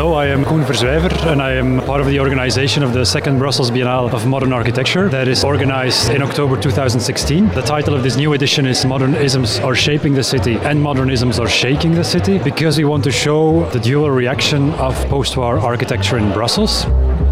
Hello, I am Koen Verzwijver and I am part of the organization of the second Brussels Biennale of Modern Architecture that is organized in October 2016. The title of this new edition is Modernisms Are Shaping the City and Modernisms Are Shaking the City, because we want to show the dual reaction of post-war architecture in Brussels.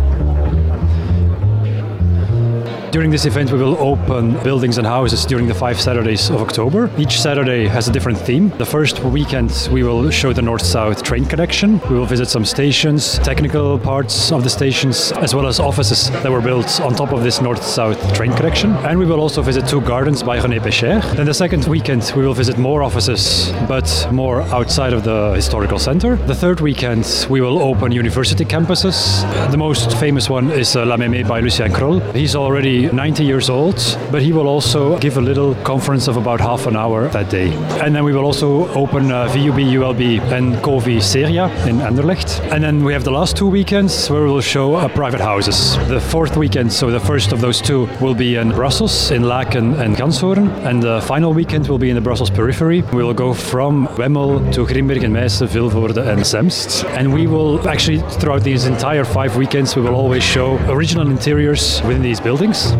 During this event we will open buildings and houses during the 5 Saturdays of October. Each Saturday has a different theme. The first weekend we will show the North-South train connection. We will visit some stations, technical parts of the stations, as well as offices that were built on top of this North-South train connection. And we will also visit 2 gardens by René Pécher. Then the second weekend we will visit more offices, but more outside of the historical center. The third weekend we will open university campuses. The most famous one is La Mémé by Lucien Kroll. He's already 90 years old, but he will also give a little conference of about half an hour that day. And then we will also open VUB, ULB and COVI Seria in Anderlecht. And then we have the last 2 weekends where we will show private houses. The fourth weekend, so the first of those 2, will be in Brussels, in Laken and Ganshoorn. And the final weekend will be in the Brussels periphery. We will go from Wemmel to Grimbergen, Meissen, Vilvoorde and Zemst. And we will actually, throughout these entire 5 weekends, we will always show original interiors within these buildings.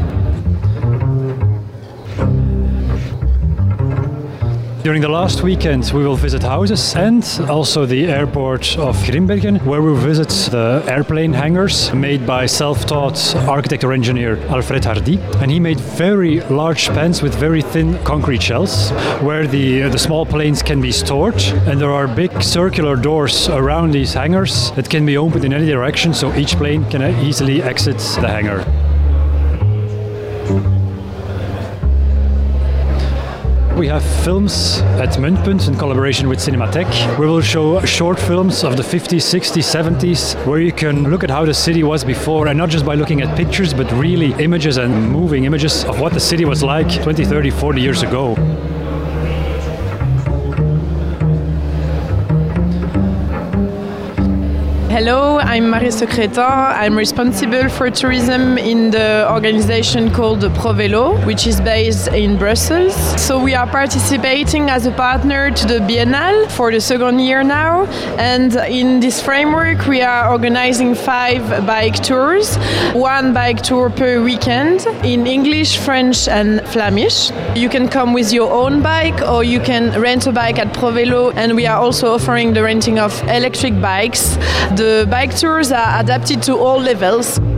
During the last weekend we will visit houses and also the airport of Grimbergen, where we will visit the airplane hangars made by self-taught architect or engineer Alfred Hardy. And he made very large spans with very thin concrete shells where the small planes can be stored, and there are big circular doors around these hangars that can be opened in any direction, so each plane can easily exit the hangar. We have films at Muntpunt in collaboration with Cinematheque. We will show short films of the 50s, 60s, 70s, where you can look at how the city was before, and not just by looking at pictures, but really images and moving images of what the city was like 20, 30, 40 years ago. Hello, I'm Marie Secretan. I'm responsible for tourism in the organization called ProVelo, which is based in Brussels. So we are participating as a partner to the Biennale for the second year now. And in this framework, we are organizing 5 bike tours, 1 bike tour per weekend in English, French and Flemish. You can come with your own bike or you can rent a bike at ProVelo, and we are also offering the renting of electric bikes. The bike tours are adapted to all levels.